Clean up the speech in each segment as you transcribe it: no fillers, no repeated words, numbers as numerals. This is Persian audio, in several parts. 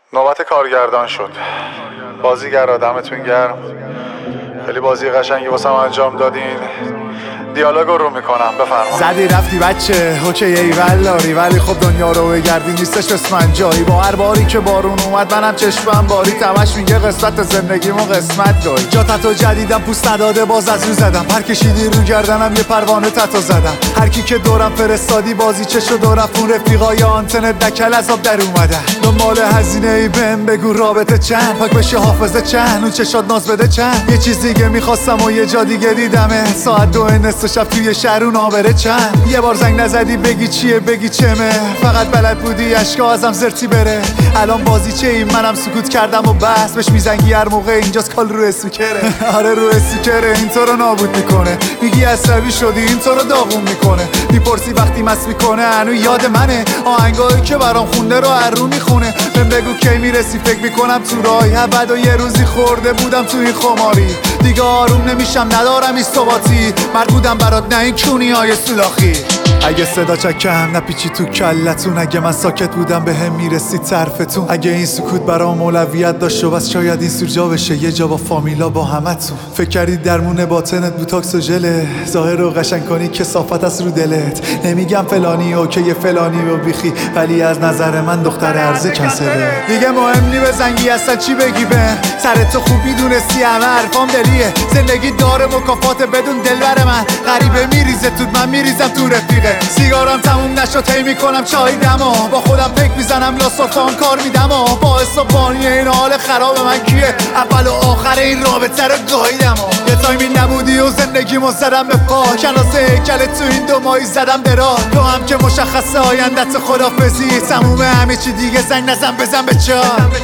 نوبت کارگردان شد. بازیگرا دمتون گرم، خیلی بازی قشنگی واسم انجام دادین. دیالوگو رو میکنم، بفرمایید. زدی رفتی بچه اوکی ایوالاری، ولی خب دنیا رو بگردی نیستش اسم من جایی. با هر باری که بارون اومد منم چشمم باری، تمش میگه قسمت زندگیمو قسمت داری. جا تتو جدیدم پوست نداده باز از رو زدم، پر کشیدی رو گردنم یه پروانه تتو زدم. هر کی که دورم فرستادی بازی چشو دورم فون رفیقای آنتنت دکل از آب در اومدن. دنبال هزینه ای بهم بگو رابطه چند، پاک بشه حافظه چند، اون چشات ناز بده چند. یه چیز دیگه میخواستم و یه جا دیگه دیدمه، ساعت 2 نصف شب توی شهر اون آبره چند. یه بار زنگ نزدی بگی چیه بگی چمه، فقط بلد بودی اشکا ازم زرتی بره. الان بازی چه این منم سکوت کردم و بس بهش میزنگی هر موقع اینجاست کال رو اسپیکره. آره رو اسپیکره، این تو رو نابود میکنه. میگی عصبی شدی این تو رو داغون میکنه. میپرسی وقتی مست میکنه هنو یاد منه، آهنگایی که برام خونده رو هر رو میخونه. بهم بگو کی میرسی فکر میکنم تو راهی، بعد و یه روزی خورده بودم تو این خماری. دیگه آروم نمیشم ندارم این ثباتی، مرد بودم برات نه این کونی های سولاخی. اگه صدا چکم نپیچی تو کلتون، اگه من ساکت بودم به هم میرسید طرفتون. اگه این سکوت برام اولویت داشت و بس شاید این سور جا بشه یه جا با فامیلا با همتون. فکر کردی درمون باطنت بوتاکس و ژله، ظاهر رو قشنگ کنی کثافت از رو دلت. نمیگم فلانی اوکی فلانی و بیخی، ولی از نظر من دختر عرضه کنسله. دیگه مهم نی بزنگی اصلا چی بگی بهم، سر تو خوب میدونستی همه حرفام دلیه. زندگی داره مکافات بدون دلبر من، غریبه میریزه تو من میریزم تو رفیقه. سیگارم تموم نشد هی میکنم چای دما، با خودم فکر میزنم لاسفان کار میدم و باعث و بانی این حال خراب من کیه، اول و آخر این رابطه رو گاهیدم. یه تایمی نبودی و زندگیمو زدم به پا، کناس هیکلت تو این 2 ماهی زدم به راه. تو هم که مشخصه آیندت خدافظی، تموم همه چی دیگه زنگ نزن بزن به جا.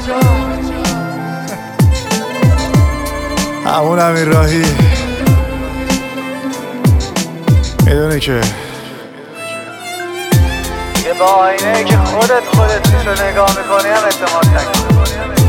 همون همین راهی میدونی که یه با آینه ای که خودت میشو نگاه میکنی هم اعتماد نکن.